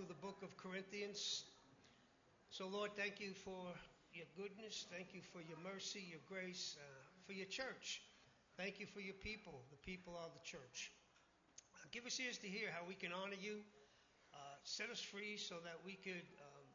the book of Corinthians. So, Lord, thank you for your goodness. Thank you for your mercy, your grace, for your church. Thank you for your people. The people are the church. Give us ears to hear how we can honor you. Set us free so that we could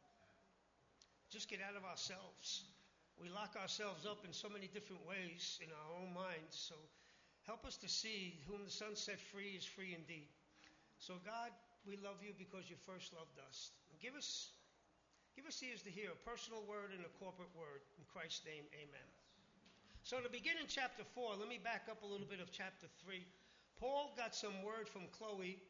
just get out of ourselves. We lock ourselves up in so many different ways in our own minds. So help us to see whom the Son set free is free indeed. So, God, we love you because you first loved us. And give us ears to hear a personal word and a corporate word. In Christ's name, amen. So to begin in chapter 4, let me back up a little bit of chapter 3. Paul got some word from Chloe.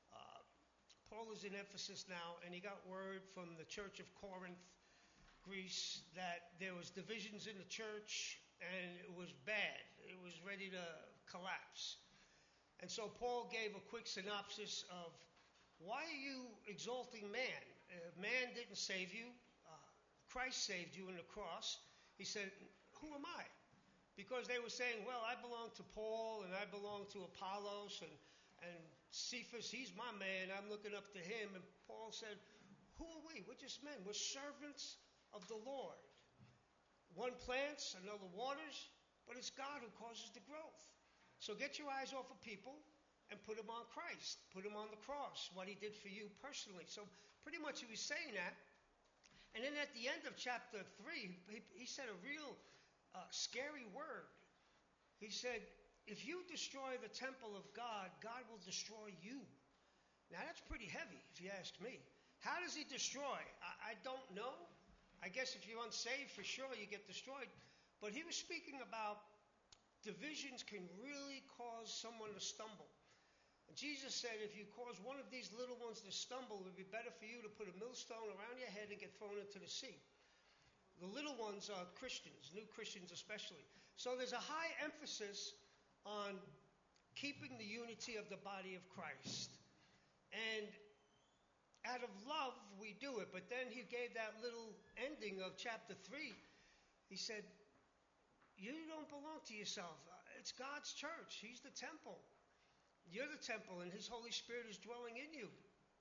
Paul is in Ephesus now, and he got word from the church of Corinth, Greece, that there was divisions in the church, and it was bad. It was ready to collapse. And so Paul gave a quick synopsis of, why are you exalting man? Man didn't save you. Christ saved you in the cross. He said, who am I? Because they were saying, well, I belong to Paul, and I belong to Apollos, and Cephas, he's my man. I'm looking up to him. And Paul said, who are we? We're just men. We're servants of the Lord. One plants, another waters, but it's God who causes the growth. So get your eyes off of people and put them on Christ. Put them on the cross, what he did for you personally. So pretty much he was saying that. And then at the end of chapter 3, he said a real scary word. He said, if you destroy the temple of God, God will destroy you. Now that's pretty heavy, if you ask me. How does he destroy? I don't know. I guess if you're unsaved, for sure you get destroyed. But he was speaking about divisions can really cause someone to stumble. And Jesus said, if you cause one of these little ones to stumble, it would be better for you to put a millstone around your head and get thrown into the sea. The little ones are Christians, new Christians especially. So there's a high emphasis on keeping the unity of the body of Christ. And out of love, we do it. But then he gave that little ending of chapter 3. He said, you don't belong to yourself. It's God's church. He's the temple. You're the temple, and his Holy Spirit is dwelling in you.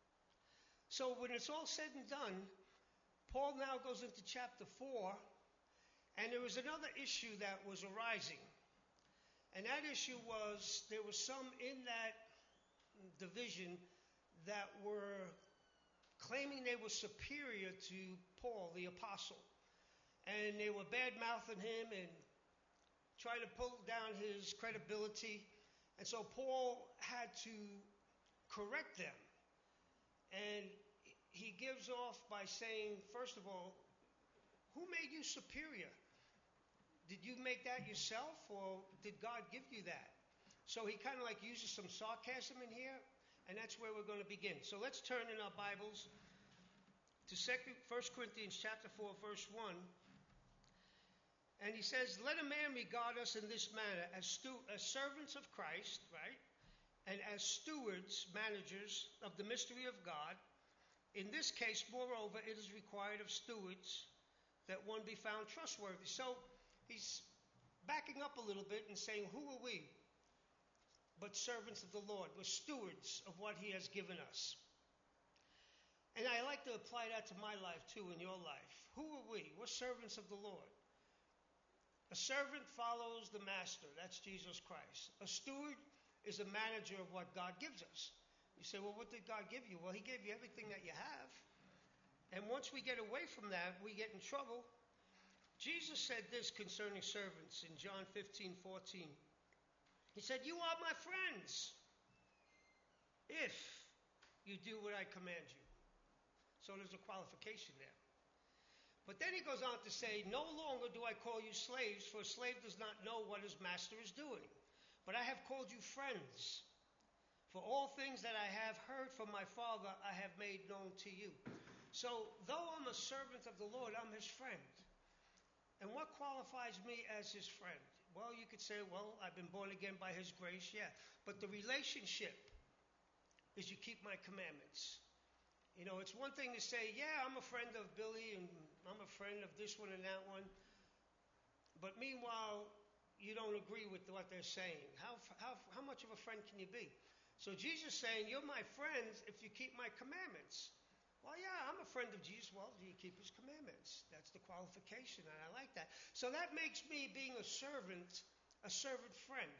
So when it's all said and done, Paul now goes into chapter 4, and there was another issue that was arising. And that issue was there were some in that division that were claiming they were superior to Paul, the apostle. And they were bad-mouthing him and trying to pull down his credibility. And so Paul had to correct them. And he gives off by saying, first of all, who made you superior? Did you make that yourself, or did God give you that? So he kind of like uses some sarcasm in here, and that's where we're going to begin. So let's turn in our Bibles to 1 Corinthians chapter 4, verse 1. And he says, let a man regard us in this manner, as servants of Christ, right? And as stewards, managers of the mystery of God. In this case, moreover, it is required of stewards that one be found trustworthy. So he's backing up a little bit and saying, who are we? But servants of the Lord. We're stewards of what he has given us. And I like to apply that to my life too, in your life. Who are we? We're servants of the Lord. A servant follows the master. That's Jesus Christ. A steward is a manager of what God gives us. You say, well, what did God give you? Well, he gave you everything that you have. And once we get away from that, we get in trouble. Jesus said this concerning servants in John 15:14. He said, you are my friends if you do what I command you. So there's a qualification there. But then he goes on to say, no longer do I call you slaves, for a slave does not know what his master is doing. But I have called you friends. For all things that I have heard from my Father, I have made known to you. So though I'm a servant of the Lord, I'm his friend. And what qualifies me as his friend? Well, you could say, well, I've been born again by his grace, yeah. But the relationship is you keep my commandments. You know, it's one thing to say, yeah, I'm a friend of Billy and I'm a friend of this one and that one. But meanwhile, you don't agree with what they're saying. How much of a friend can you be? So Jesus is saying, you're my friends if you keep my commandments. friend of Jesus. Well, do you keep his commandments? That's the qualification, and I like that. So that makes me, being a servant friend.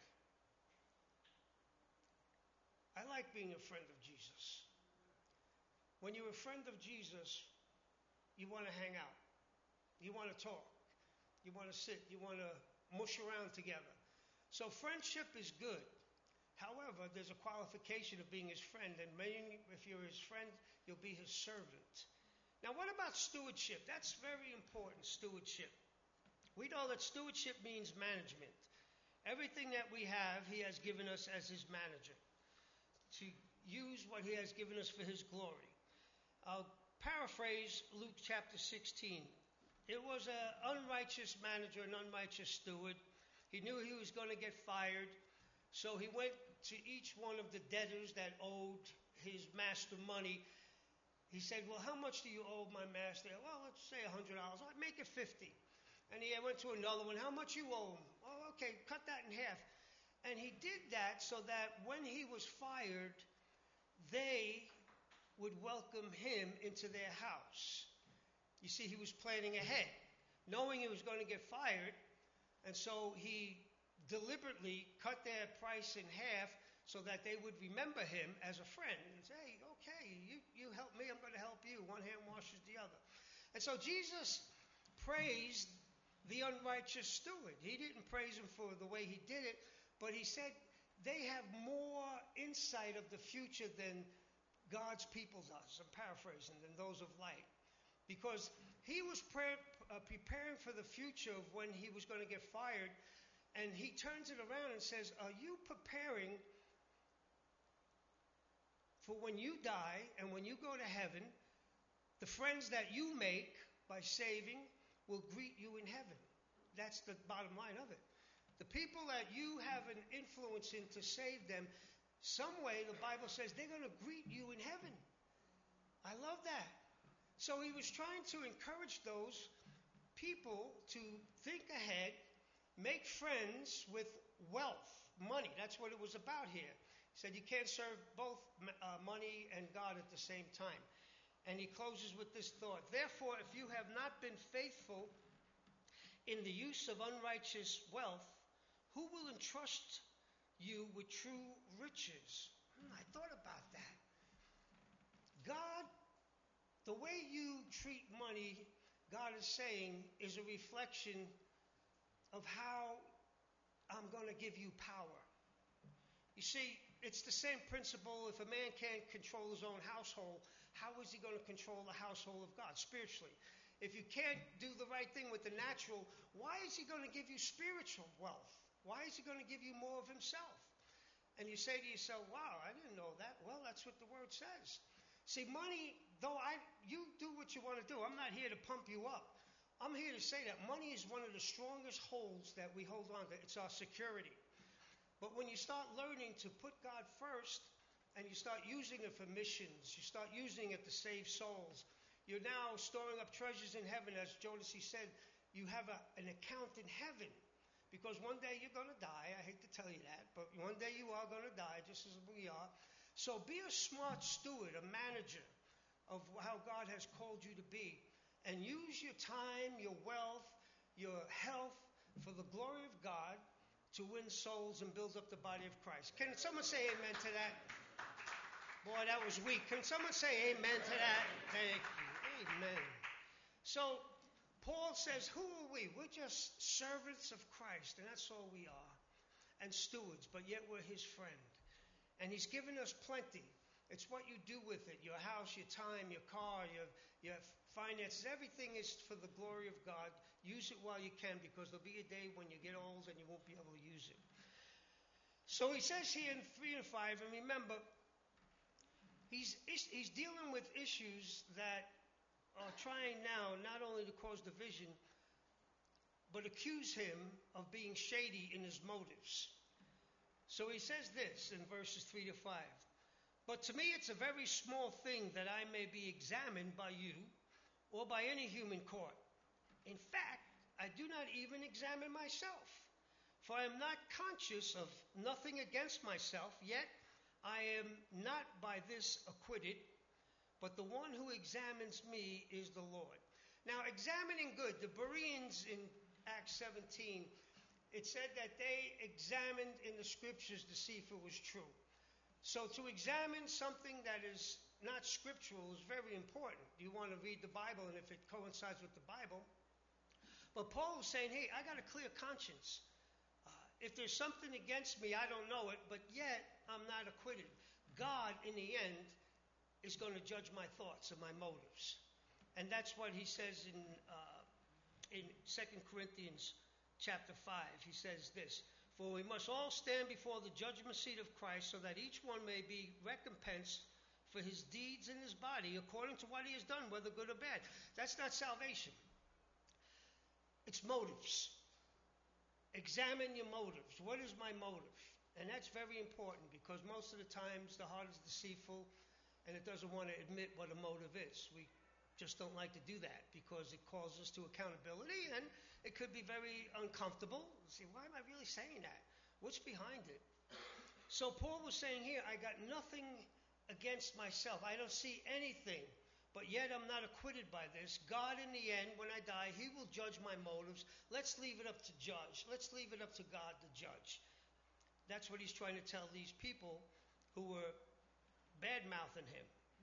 I like being a friend of Jesus. When you're a friend of Jesus, you want to hang out. You want to talk. You want to sit. You want to mush around together. So friendship is good. However, there's a qualification of being his friend, and maybe if you're his friend, you'll be his servant. Now, what about stewardship? That's very important, stewardship. We know that stewardship means management. Everything that we have, he has given us as his manager to use what he has given us for his glory. I'll paraphrase Luke chapter 16. It was an unrighteous manager, an unrighteous steward. He knew he was going to get fired, so he went to each one of the debtors that owed his master money. He said, well, how much do you owe my master? Well, let's say $100. I'll make it 50. And he went to another one. How much you owe him? Oh, okay, cut that in half. And he did that so that when he was fired, they would welcome him into their house. You see, he was planning ahead, knowing he was going to get fired. And so he deliberately cut their price in half so that they would remember him as a friend and say, hey, okay, you help me, I'm going to help you. One hand washes the other. And so Jesus praised the unrighteous steward. He didn't praise him for the way he did it, but he said they have more insight of the future than God's people does. I'm paraphrasing, than those of light. Because he was preparing for the future of when he was going to get fired, and he turns it around and says, are you preparing for when you die and when you go to heaven, the friends that you make by saving will greet you in heaven? That's the bottom line of it. The people that you have an influence in to save them, some way the Bible says they're going to greet you in heaven. I love that. So he was trying to encourage those people to think ahead, make friends with wealth, money. That's what it was about here. He said you can't serve both money and God at the same time. And he closes with this thought. Therefore, if you have not been faithful in the use of unrighteous wealth, who will entrust you with true riches? I thought about that. God, the way you treat money, God is saying, is a reflection of how I'm going to give you power. You see, it's the same principle. If a man can't control his own household, how is he going to control the household of God spiritually? If you can't do the right thing with the natural, why is he going to give you spiritual wealth? Why is he going to give you more of himself? And you say to yourself, wow, I didn't know that. Well, that's what the word says. See, money, though you do what you want to do. I'm not here to pump you up. I'm here to say that money is one of the strongest holds that we hold on to. It's our security. But when you start learning to put God first and you start using it for missions, you start using it to save souls, you're now storing up treasures in heaven. As Jodeci said, you have an account in heaven. Because one day you're going to die. I hate to tell you that, but one day you are going to die, just as we are. So be a smart steward, a manager of how God has called you to be. And use your time, your wealth, your health for the glory of God to win souls and build up the body of Christ. Can someone say amen to that? Boy, that was weak. Can someone say amen to that? Thank you. Amen. So Paul says, who are we? We're just servants of Christ, and that's all we are. And stewards, but yet we're his friend. And he's given us plenty. It's what you do with it. Your house, your time, your car, your finances. Everything is for the glory of God. Use it while you can, because there'll be a day when you get old and you won't be able to use it. So he says here in 3 and 5, and remember, he's dealing with issues that are trying now not only to cause division, but accuse him of being shady in his motives. So he says this in verses 3 to 5. But to me it's a very small thing that I may be examined by you or by any human court. In fact, I do not even examine myself, for I am not conscious of nothing against myself, yet I am not by this acquitted. but the one who examines me is the Lord. Now, examining good, the Bereans in Acts 17, it said that they examined in the scriptures to see if it was true. So to examine something that is not scriptural is very important. You want to read the Bible, and if it coincides with the Bible. But Paul was saying, hey, I got a clear conscience. If there's something against me, I don't know it, but yet I'm not acquitted. God, in the end, is going to judge my thoughts and my motives. And that's what he says in 2 Corinthians chapter 5. He says this, for we must all stand before the judgment seat of Christ, so that each one may be recompensed for his deeds in his body according to what he has done, whether good or bad. That's not salvation. It's motives. Examine your motives. What is my motive? And that's very important, because most of the times the heart is deceitful and it doesn't want to admit what a motive is. We just don't like to do that because it calls us to accountability, and it could be very uncomfortable. See, why am I really saying that? What's behind it? So Paul was saying here, I got nothing against myself. I don't see anything, but yet I'm not acquitted by this. God, in the end, when I die, he will judge my motives. Let's leave it up to judge. Let's leave it up to God to judge. That's what he's trying to tell these people who were bad-mouthing him.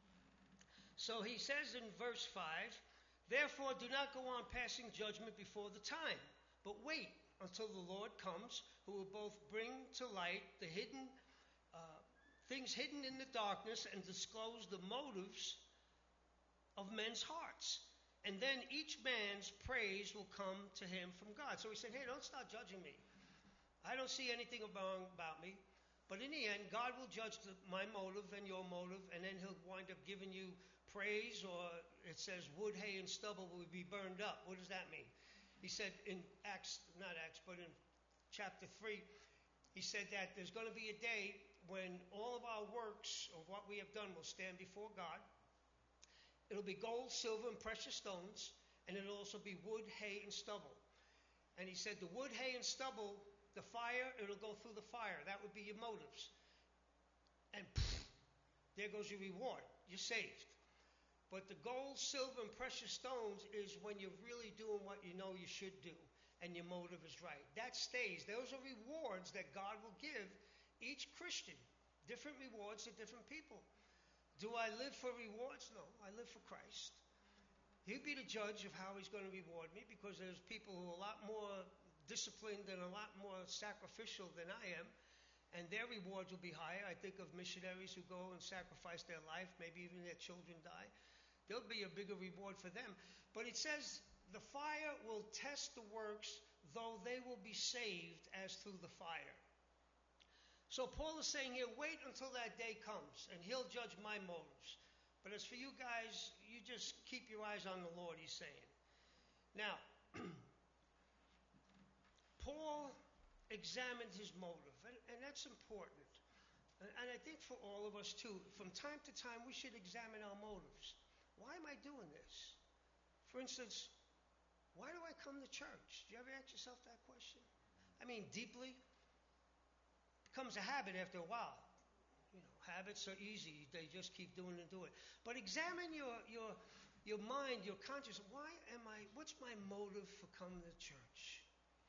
So he says in verse 5, therefore do not go on passing judgment before the time, but wait until the Lord comes, who will both bring to light the hidden things hidden in the darkness and disclose the motives of men's hearts. And then each man's praise will come to him from God. So he said, hey, don't start judging me. I don't see anything wrong about me. But in the end, God will judge my motive and your motive, and then he'll wind up giving you praise, or it says wood, hay, and stubble will be burned up. What does that mean? He said in in chapter 3, he said that there's going to be a day when all of our works of what we have done will stand before God. It'll be gold, silver, and precious stones, and it'll also be wood, hay, and stubble. And he said the wood, hay, and stubble, the fire, it'll go through the fire. That would be your motives. And there goes your reward. You're saved. But the gold, silver, and precious stones is when you're really doing what you know you should do, and your motive is right. That stays. Those are rewards that God will give each Christian. Different rewards to different people. Do I live for rewards? No, I live for Christ. He'll be the judge of how he's going to reward me, because there's people who are a lot more disciplined and a lot more sacrificial than I am, and their rewards will be higher. I think of missionaries who go and sacrifice their life, maybe even their children die. There'll be a bigger reward for them. But it says the fire will test the works, though they will be saved as through the fire. So Paul is saying here, wait until that day comes, and he'll judge my motives. But as for you guys, you just keep your eyes on the Lord, he's saying. Now, Paul examined his motive, and that's important. And I think for all of us too, from time to time, we should examine our motives. Why am I doing this? For instance, why do I come to church? Do you ever ask yourself that question? I mean, deeply. It becomes a habit after a while. You know, habits are easy. They just keep doing and doing. But examine your mind, your conscience. What's my motive for coming to church?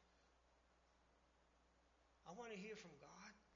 I want to hear from God.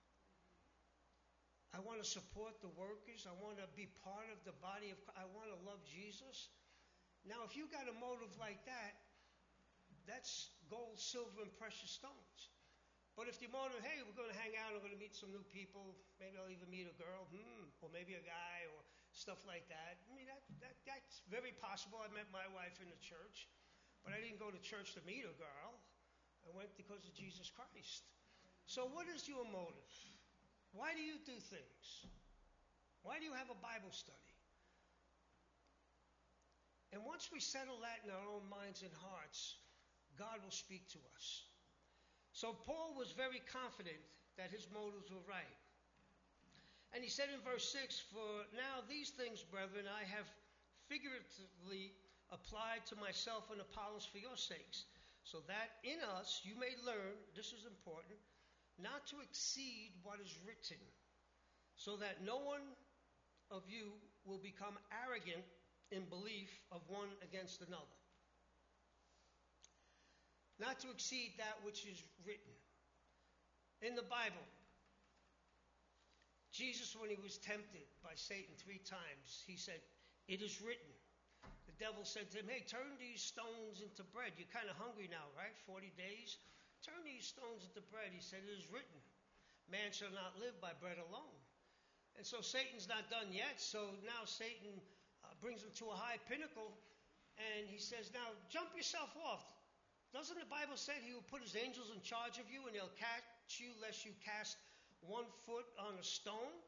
I want to support the workers. I want to be part of the body of Christ. I want to love Jesus. Now, if you got a motive like that, that's gold, silver, and precious stones. But if your motive, hey, we're going to hang out, we're going to meet some new people, maybe I'll even meet a girl, or maybe a guy, or stuff like that. I mean, that's very possible. I met my wife in the church, but I didn't go to church to meet a girl. I went because of Jesus Christ. So what is your motive? Why do you do things? Why do you have a Bible study? And once we settle that in our own minds and hearts, God will speak to us. So Paul was very confident that his motives were right. And he said in verse 6, for now these things, brethren, I have figuratively applied to myself and Apollos for your sakes, so that in us you may learn, this is important, not to exceed what is written, so that no one of you will become arrogant in belief of one against another, not to exceed that which is written. In the Bible, Jesus, when he was tempted by Satan 3 times, he said, "It is written." The devil said to him, "Hey, turn these stones into bread. You're kind of hungry now, right? 40 days. Turn these stones into bread." He said, "It is written, man shall not live by bread alone." And so Satan's not done yet. So now Satan brings him to a high pinnacle, and he says, "Now jump yourself off. Doesn't the Bible say he will put his angels in charge of you, and they'll catch you lest you cast one foot on a stone?"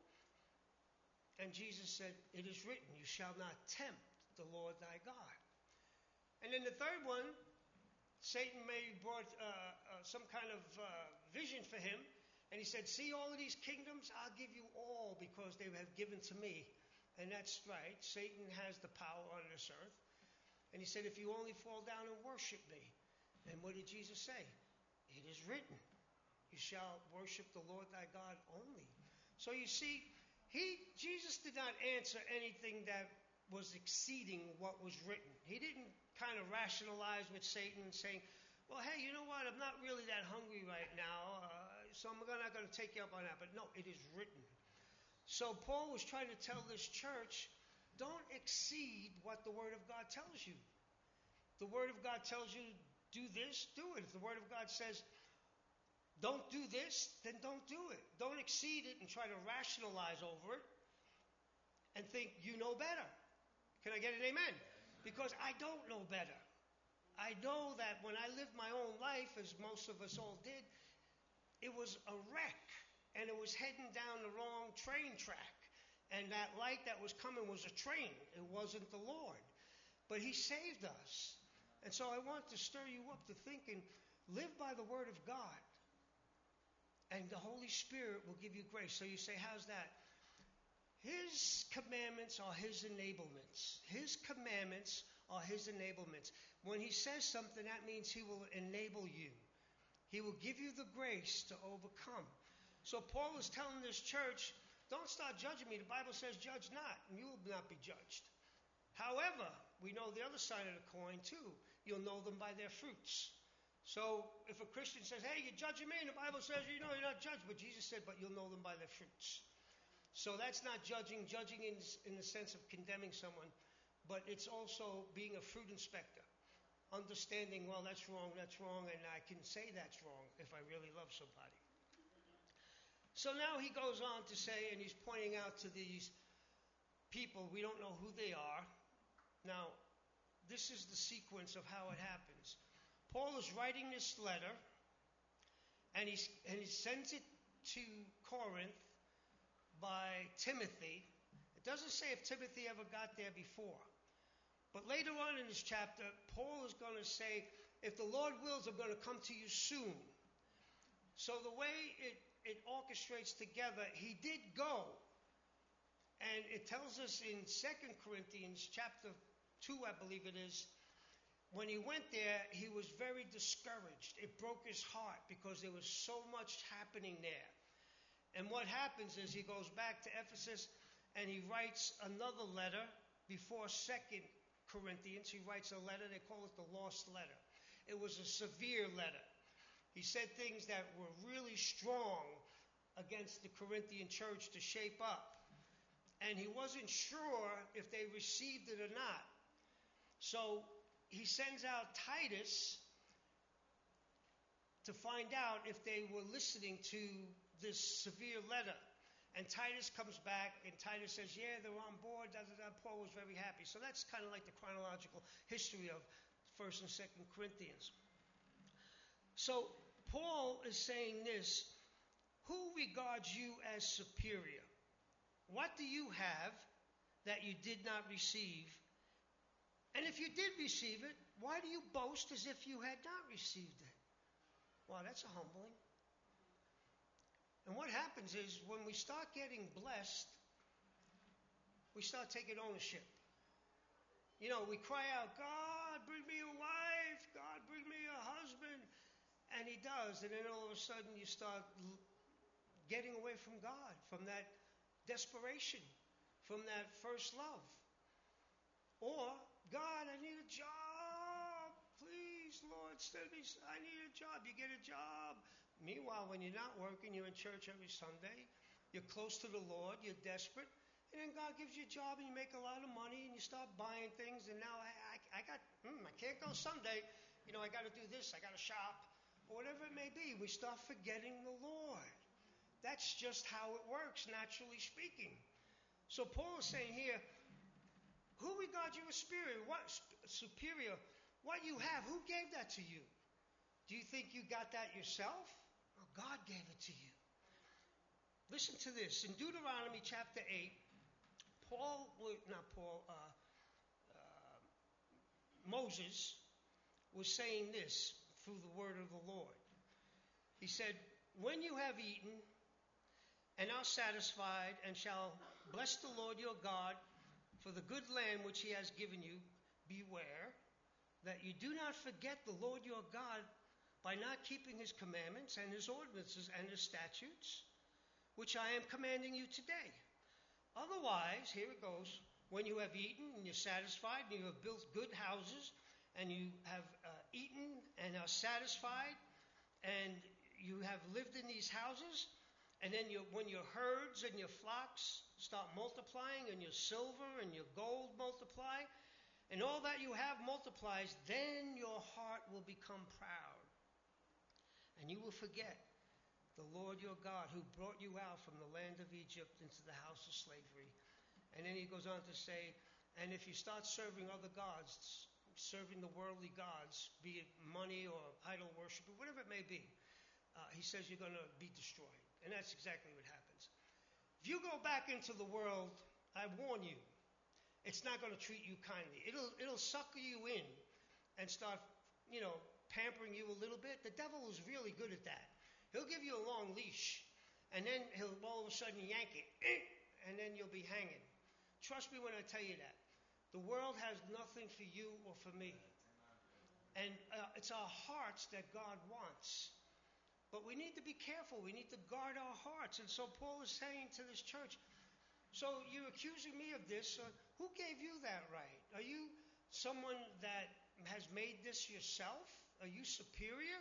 And Jesus said, "It is written, you shall not tempt the Lord thy God." And then the third one, Satan maybe brought some kind of vision for him. And he said, "See all of these kingdoms? I'll give you all because they have given to me." And that's right. Satan has the power on this earth. And he said, "If you only fall down and worship me." And what did Jesus say? "It is written, you shall worship the Lord thy God only." So you see, Jesus did not answer anything that was exceeding what was written. He didn't kind of rationalize with Satan saying, "Well, hey, you know what? I'm not really that hungry right now, so I'm not going to take you up on that." But no, it is written. So Paul was trying to tell this church, don't exceed what the Word of God tells you. The Word of God tells you to do this, do it. If the Word of God says, don't do this, then don't do it. Don't exceed it and try to rationalize over it and think you know better. Can I get an amen? Because I don't know better. I know that when I lived my own life, as most of us all did, it was a wreck, and it was heading down the wrong train track. And that light that was coming was a train. It wasn't the Lord. But he saved us. And so I want to stir you up to thinking, live by the Word of God, and the Holy Spirit will give you grace. So you say, how's that? His commandments are his enablements. His commandments are his enablements. When he says something, that means he will enable you. He will give you the grace to overcome. So Paul is telling this church, don't start judging me. The Bible says, judge not, and you will not be judged. However, we know the other side of the coin too. You'll know them by their fruits. So if a Christian says, hey, you're judging me, and the Bible says, you know, you're not judged. But Jesus said, but you'll know them by their fruits. So that's not judging. Judging in the sense of condemning someone. But it's also being a fruit inspector. Understanding, well, that's wrong, and I can say that's wrong if I really love somebody. So now he goes on to say, and he's pointing out to these people, we don't know who they are. Now, this is the sequence of how it happens. Paul is writing this letter, and he sends it to Corinth by Timothy. It doesn't say if Timothy ever got there before. But later on in this chapter, Paul is going to say, if the Lord wills, I'm going to come to you soon. So the way it orchestrates together, he did go. And it tells us in 2 Corinthians chapter 2, I believe it is, when he went there, he was very discouraged. It broke his heart because there was so much happening there. And what happens is he goes back to Ephesus and he writes another letter before 2 Corinthians. He writes a letter, they call it the lost letter. It was a severe letter. He said things that were really strong against the Corinthian church to shape up. And he wasn't sure if they received it or not. So he sends out Titus to find out if they were listening to this severe letter. And Titus comes back, and Titus says, yeah, they're on board. Paul was very happy. So that's kind of like the chronological history of 1st and 2nd Corinthians. So Paul is saying this, who regards you as superior? What do you have that you did not receive? And if you did receive it, why do you boast as if you had not received it? Wow, that's a humbling. And what happens is when we start getting blessed, we start taking ownership. You know, we cry out, God, bring me a wife. God, bring me a husband. And he does. And then all of a sudden you start getting away from God, from that desperation. from that first love. Or, God, I need a job. Please, Lord, I need a job. You get a job. Meanwhile, when you're not working, you're in church every Sunday. You're close to the Lord. You're desperate. And then God gives you a job and you make a lot of money and you start buying things. And now I can't go Sunday. I got to do this. I got to shop. Or whatever it may be. We start forgetting the Lord. That's just how it works, naturally speaking. So Paul is saying here, who regards you as superior? What you have, who gave that to you? Do you think you got that yourself? Well, God gave it to you. Listen to this. In Deuteronomy chapter 8, Moses was saying this through the word of the Lord. He said, when you have eaten and are satisfied and shall bless the Lord your God for the good land which he has given you, beware that you do not forget the Lord your God by not keeping his commandments and his ordinances and his statutes, which I am commanding you today. Otherwise, here it goes, when you have eaten and you're satisfied and you have built good houses and you have eaten and are satisfied and you have lived in these houses, and then when your herds and your flocks start multiplying and your silver and your gold multiply, and all that you have multiplies, then your heart will become proud. And you will forget the Lord your God who brought you out from the land of Egypt into the house of slavery. And then he goes on to say, and if you start serving other gods, serving the worldly gods, be it money or idol worship or whatever it may be, he says you're going to be destroyed. And that's exactly what happens. If you go back into the world, I warn you, it's not going to treat you kindly. It'll sucker you in and start, pampering you a little bit. The devil is really good at that. He'll give you a long leash, and then he'll all of a sudden yank it, and then you'll be hanging. Trust me when I tell you that. The world has nothing for you or for me. And it's our hearts that God wants. But we need to be careful. We need to guard our hearts. And so Paul is saying to this church, so you're accusing me of this. Who gave you that right? Are you someone that has made this yourself? Are you superior?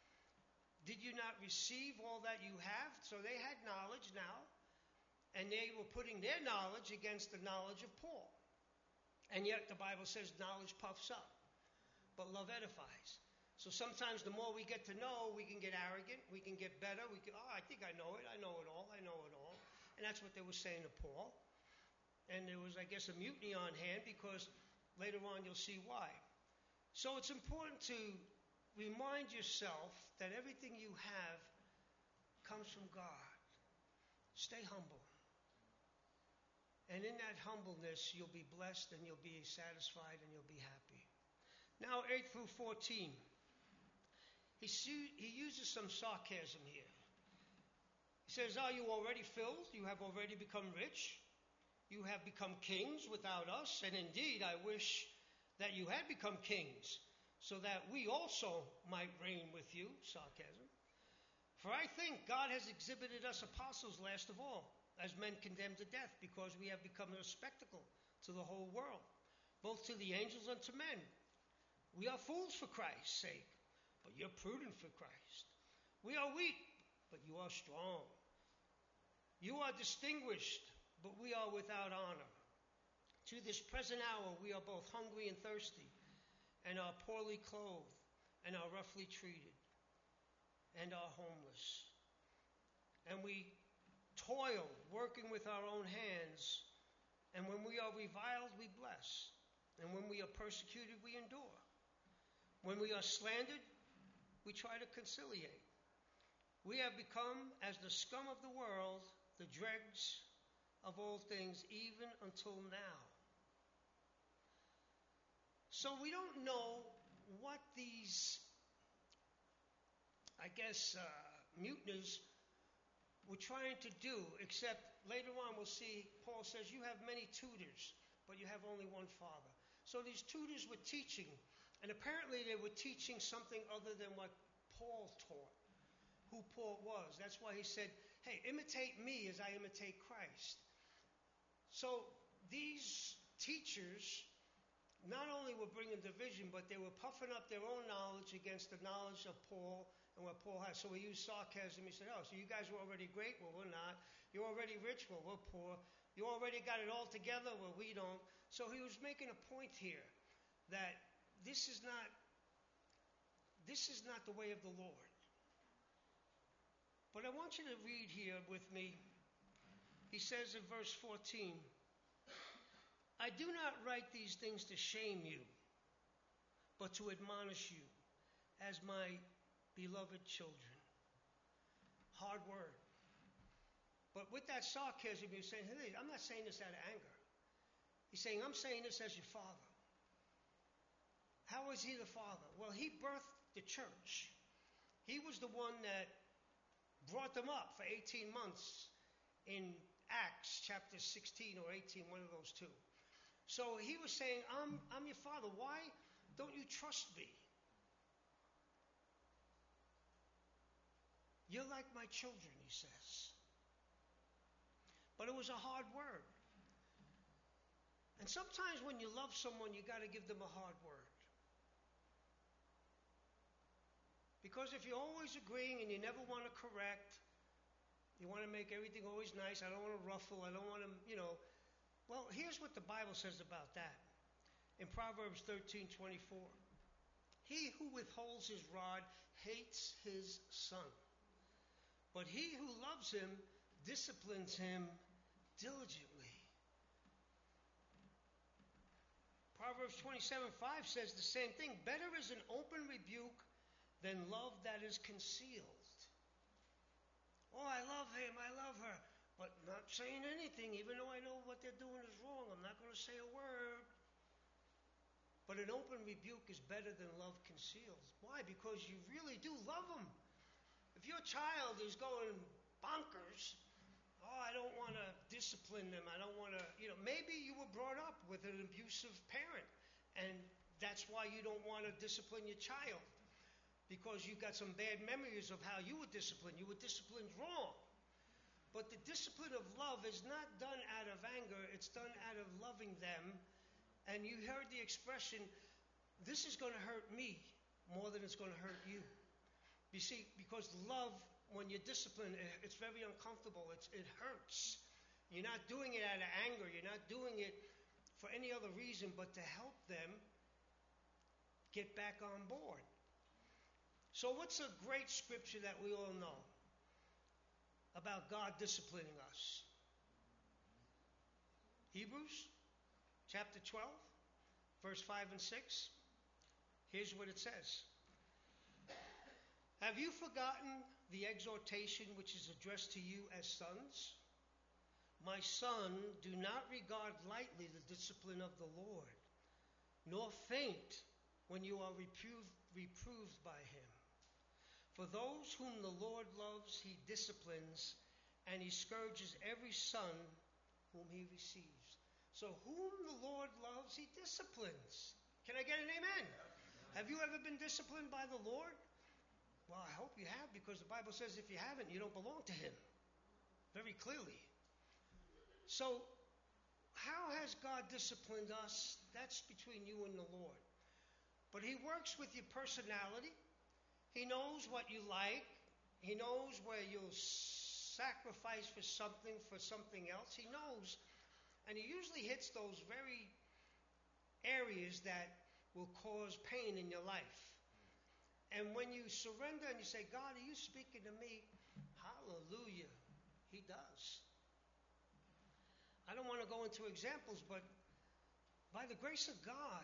Did you not receive all that you have? So they had knowledge now, and they were putting their knowledge against the knowledge of Paul. And yet the Bible says knowledge puffs up, but love edifies. So sometimes the more we get to know, we can get arrogant, we can get better, I think I know it all. And that's what they were saying to Paul. And there was, I guess, a mutiny on hand because later on you'll see why. So it's important to remind yourself that everything you have comes from God. Stay humble. And in that humbleness, you'll be blessed and you'll be satisfied and you'll be happy. Now, 8 through 14. He uses some sarcasm here. He says, are you already filled? You have already become rich. You have become kings without us. And indeed, I wish that you had become kings, so that we also might reign with you. Sarcasm. For I think God has exhibited us apostles last of all, as men condemned to death, because we have become a spectacle to the whole world, both to the angels and to men. We are fools for Christ's sake, but you're prudent for Christ. We are weak, but you are strong. You are distinguished, but we are without honor. To this present hour we are both hungry and thirsty, and are poorly clothed, and are roughly treated, and are homeless. And we toil, working with our own hands, and when we are reviled, we bless. And when we are persecuted, we endure. When we are slandered, we try to conciliate. We have become as the scum of the world, the dregs of all things, even until now. So we don't know what these, mutineers were trying to do, except later on we'll see Paul says you have many tutors, but you have only one father. So these tutors were teaching, and apparently they were teaching something other than what Paul taught, who Paul was. That's why he said, hey, imitate me as I imitate Christ. So these teachers not only were bringing division, but they were puffing up their own knowledge against the knowledge of Paul and what Paul has. So he used sarcasm. He said, oh, so you guys were already great? Well, we're not. You're already rich? Well, we're poor. You already got it all together? Well, we don't. So he was making a point here that this is not the way of the Lord. But I want you to read here with me. He says in verse 14, I do not write these things to shame you, but to admonish you as my beloved children. Hard word. But with that sarcasm, he's saying, hey, I'm not saying this out of anger. He's saying, I'm saying this as your father. How is he the father? Well, he birthed the church. He was the one that brought them up for 18 months in Acts chapter 16 or 18, one of those two. So he was saying, I'm your father. Why don't you trust me? You're like my children, he says. But it was a hard word. And sometimes when you love someone, you got to give them a hard word. Because if you're always agreeing and you never want to correct, you want to make everything always nice, I don't want to ruffle, I don't want to, Well, here's what the Bible says about that. In Proverbs 13:24, he who withholds his rod hates his son, but he who loves him disciplines him diligently. Proverbs 27:5 says the same thing. Better is an open rebuke than love that is concealed. Oh, I love him, I love her, but not saying anything, even though I know what they're doing is wrong. I'm not going to say a word. But an open rebuke is better than love concealed. Why? Because you really do love them. If your child is going bonkers, oh, I don't want to discipline them. I don't want to, maybe you were brought up with an abusive parent, and that's why you don't want to discipline your child, because you got some bad memories of how you were disciplined. You were disciplined wrong. But the discipline of love is not done out of anger. It's done out of loving them. And you heard the expression, this is going to hurt me more than it's going to hurt you. You see, because love, when you're disciplined, it's very uncomfortable. It hurts. You're not doing it out of anger. You're not doing it for any other reason but to help them get back on board. So what's a great scripture that we all know about God disciplining us? Hebrews chapter 12, verse 5 and 6. Here's what it says. Have you forgotten the exhortation which is addressed to you as sons? My son, do not regard lightly the discipline of the Lord, nor faint when you are reproved by him. For those whom the Lord loves, he disciplines, and he scourges every son whom he receives. So whom the Lord loves, he disciplines. Can I get an amen? Have you ever been disciplined by the Lord? Well, I hope you have, because the Bible says if you haven't, you don't belong to him. Very clearly. So, how has God disciplined us? That's between you and the Lord. But he works with your personality. He knows what you like. He knows where you'll sacrifice for something else. He knows. And he usually hits those very areas that will cause pain in your life. And when you surrender and you say, God, are you speaking to me? Hallelujah. He does. I don't want to go into examples, but by the grace of God,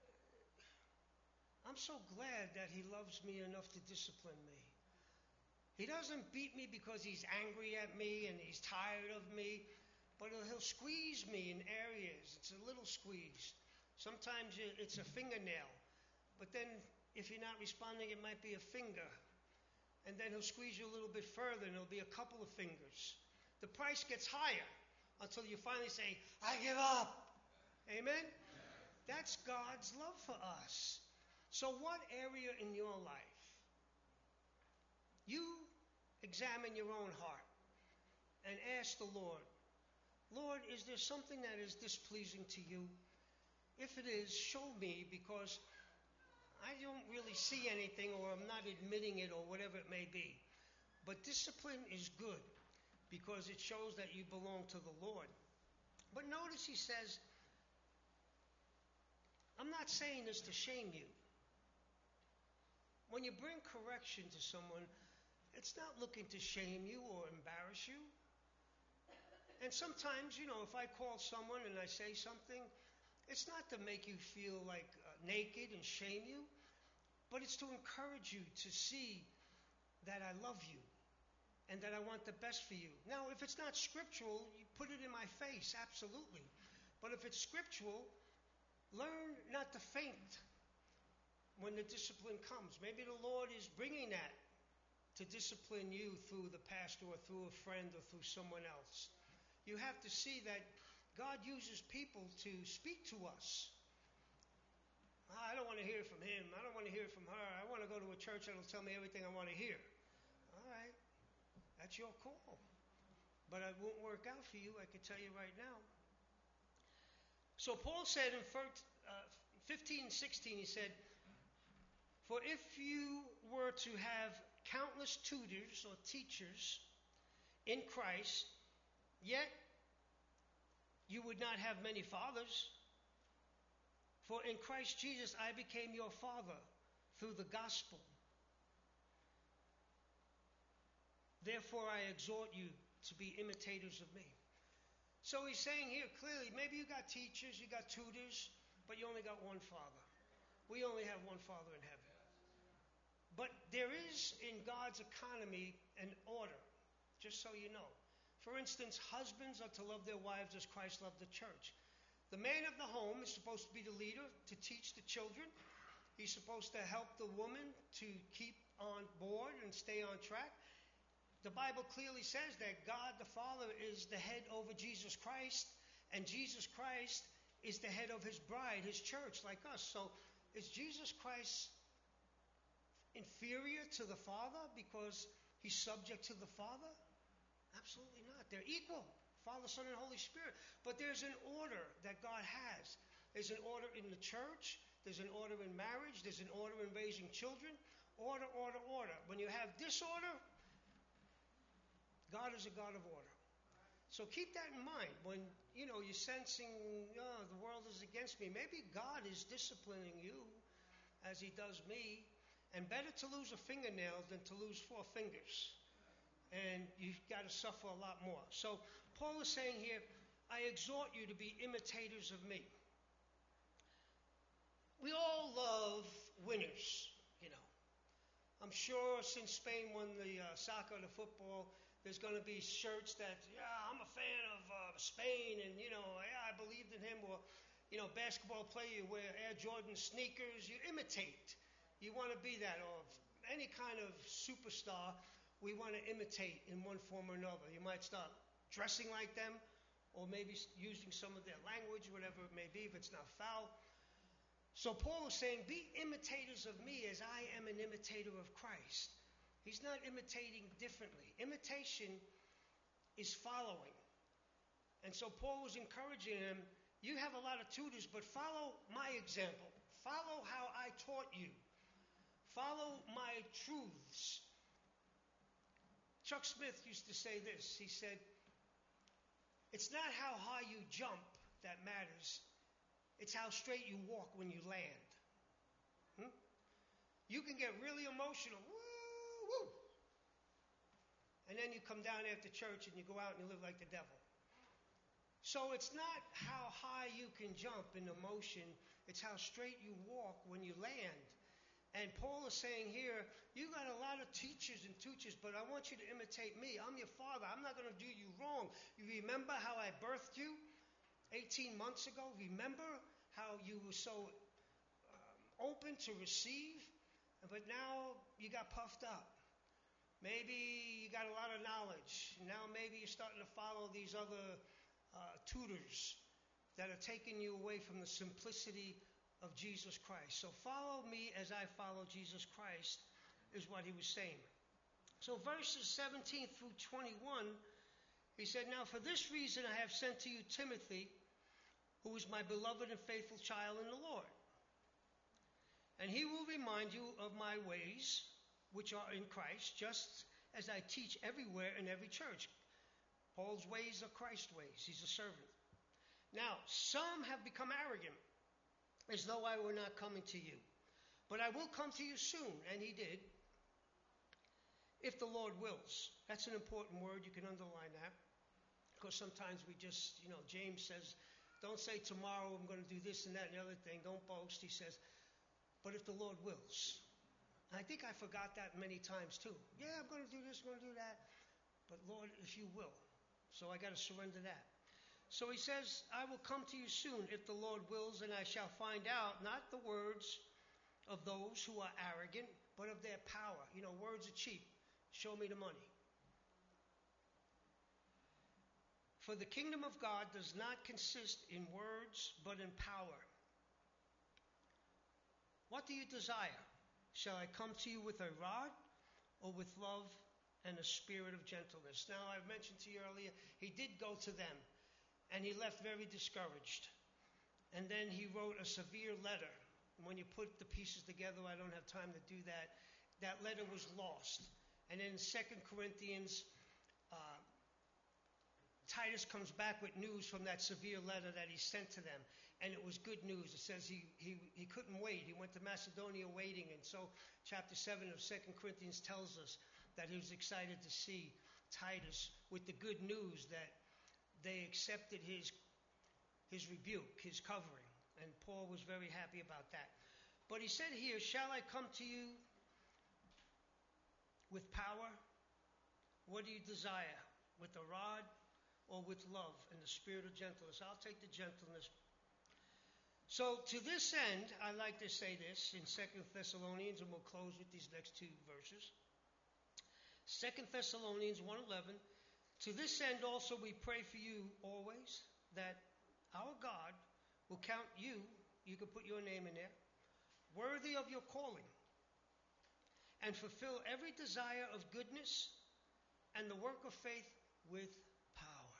I'm so glad that he loves me enough to discipline me. He doesn't beat me because he's angry at me and he's tired of me, but he'll squeeze me in areas. It's a little squeeze. Sometimes it's a fingernail, but then if you're not responding, it might be a finger. And then he'll squeeze you a little bit further, and it'll be a couple of fingers. The price gets higher until you finally say, I give up. Amen? That's God's love for us. So what area in your life? You examine your own heart and ask the Lord, Lord, is there something that is displeasing to you? If it is, show me, because I don't really see anything, or I'm not admitting it, or whatever it may be. But discipline is good because it shows that you belong to the Lord. But notice he says, I'm not saying this to shame you. When you bring correction to someone, it's not looking to shame you or embarrass you. And sometimes, if I call someone and I say something, it's not to make you feel like naked and shame you, but it's to encourage you to see that I love you and that I want the best for you. Now, if it's not scriptural, you put it in my face, absolutely. But if it's scriptural, learn not to faint when the discipline comes. Maybe the Lord is bringing that to discipline you through the pastor or through a friend or through someone else. You have to see that God uses people to speak to us. I don't want to hear from him. I don't want to hear from her. I want to go to a church that will tell me everything I want to hear. All right, that's your call. But it won't work out for you, I can tell you right now. So Paul said in 15:16, he said, for if you were to have countless tutors or teachers in Christ, yet you would not have many fathers. For in Christ Jesus I became your father through the gospel. Therefore I exhort you to be imitators of me. So he's saying here clearly, maybe you got teachers, you got tutors, but you only got one Father. We only have one Father in heaven. But there is in God's economy an order, just so you know. For instance, husbands are to love their wives as Christ loved the church. The man of the home is supposed to be the leader, to teach the children. He's supposed to help the woman to keep on board and stay on track. The Bible clearly says that God the Father is the head over Jesus Christ, and Jesus Christ is the head of his bride, his church, like us. So is Jesus Christ inferior to the Father because he's subject to the Father? Absolutely not. They're equal, Father, Son, and Holy Spirit. But there's an order that God has. There's an order in the church. There's an order in marriage. There's an order in raising children. Order, order, order. When you have disorder, God is a God of order. So keep that in mind. When, you're sensing, the world is against me. Maybe God is disciplining you as he does me. And better to lose a fingernail than to lose 4 fingers. And you've got to suffer a lot more. So Paul is saying here, I exhort you to be imitators of me. We all love winners, I'm sure since Spain won the soccer, the football, there's going to be shirts that, I'm a fan of Spain, and, I believed in him. Or, basketball player, you wear Air Jordan sneakers, you imitate. You want to be that. Or any kind of superstar, we want to imitate in one form or another. You might start dressing like them, or maybe using some of their language, whatever it may be, if it's not foul. So Paul is saying, be imitators of me as I am an imitator of Christ. He's not imitating differently. Imitation is following. And so Paul was encouraging him, you have a lot of tutors, but follow my example. Follow how I taught you. Follow my truths. Chuck Smith used to say this. He said, it's not how high you jump that matters. It's how straight you walk when you land. You can get really emotional. Woo, woo. And then you come down after church and you go out and you live like the devil. So it's not how high you can jump in emotion. It's how straight you walk when you land. And Paul is saying here, you got a lot of teachers and tutors, but I want you to imitate me. I'm your father. I'm not going to do you wrong. You remember how I birthed you 18 months ago? Remember how you were so open to receive? But now you got puffed up. Maybe you got a lot of knowledge. Now maybe you're starting to follow these other tutors that are taking you away from the simplicity of Jesus Christ. So follow me as I follow Jesus Christ is what he was saying. So verses 17 through 21, He said, "Now for this reason I have sent to you Timothy, who is my beloved and faithful child in the Lord. And he will remind you of my ways, which are in Christ, just as I teach everywhere in every church." Paul's ways are Christ's ways. He's a servant. "Now, some have become arrogant, as though I were not coming to you. But I will come to you soon," and he did, "if the Lord wills." That's an important word. You can underline that. Because sometimes we just, James says, don't say tomorrow I'm going to do this and that and the other thing. Don't boast. He says, but if the Lord wills. And I think I forgot that many times too. Yeah, I'm going to do this, I'm going to do that. But Lord, if you will. So I got to surrender that. So he says, "I will come to you soon if the Lord wills, and I shall find out not the words of those who are arrogant, but of their power." Words are cheap. Show me the money. "For the kingdom of God does not consist in words, but in power. What do you desire? Shall I come to you with a rod, or with love and a spirit of gentleness?" Now, I mentioned to you earlier, he did go to them, and he left very discouraged. And then he wrote a severe letter. And when you put the pieces together, I don't have time to do that. That letter was lost. And in 2 Corinthians, Titus comes back with news from that severe letter that he sent to them. And it was good news. It says he couldn't wait. He went to Macedonia waiting. And so chapter 7 of 2 Corinthians tells us that he was excited to see Titus with the good news that they accepted his rebuke, his covering. And Paul was very happy about that. But he said here, "Shall I come to you with power? What do you desire? With a rod or with love and the spirit of gentleness?" I'll take the gentleness. So to this end, I like to say this in 2 Thessalonians, and we'll close with these next two verses. 2 Thessalonians 1:11, "To this end also we pray for you always, that our God will count you," you can put your name in there, "worthy of your calling, and fulfill every desire of goodness and the work of faith with power."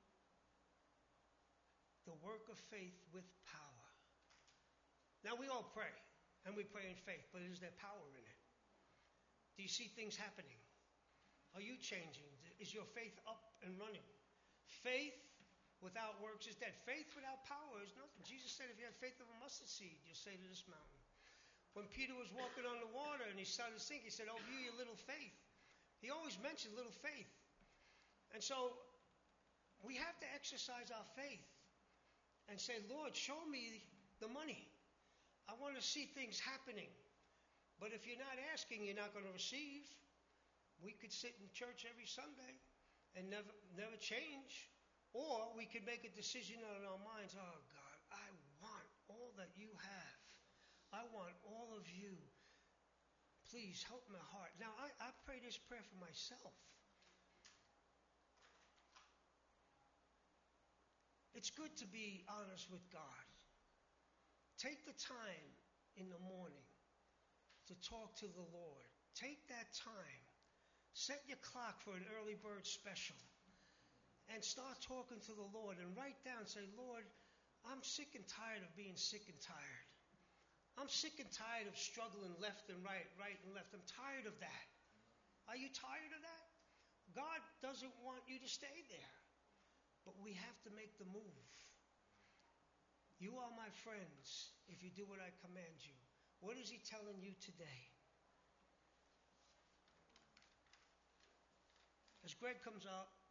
The work of faith with power. Now we all pray, and we pray in faith, but is there power in it? Do you see things happening? Are you changing? Is your faith up and running? Faith without works is dead. Faith without power is nothing. Jesus said, if you have faith of a mustard seed, you'll say to this mountain. When Peter was walking on the water and he started to sink, he said, "Oh, you little faith." He always mentioned little faith. And so we have to exercise our faith and say, "Lord, show me the money. I want to see things happening." But if you're not asking, you're not going to receive. We could sit in church every Sunday and never change. Or we could make a decision in our minds, "Oh God, I want all that you have. I want all of you. Please help my heart." Now, I pray this prayer for myself. It's good to be honest with God. Take the time in the morning to talk to the Lord. Take that time. Set your clock for an early bird special. And start talking to the Lord and write down, say, "Lord, I'm sick and tired of being sick and tired. I'm sick and tired of struggling left and right, right and left. I'm tired of that." Are you tired of that? God doesn't want you to stay there. But we have to make the move. "You are my friends if you do what I command you." What is he telling you today? As Greg comes up,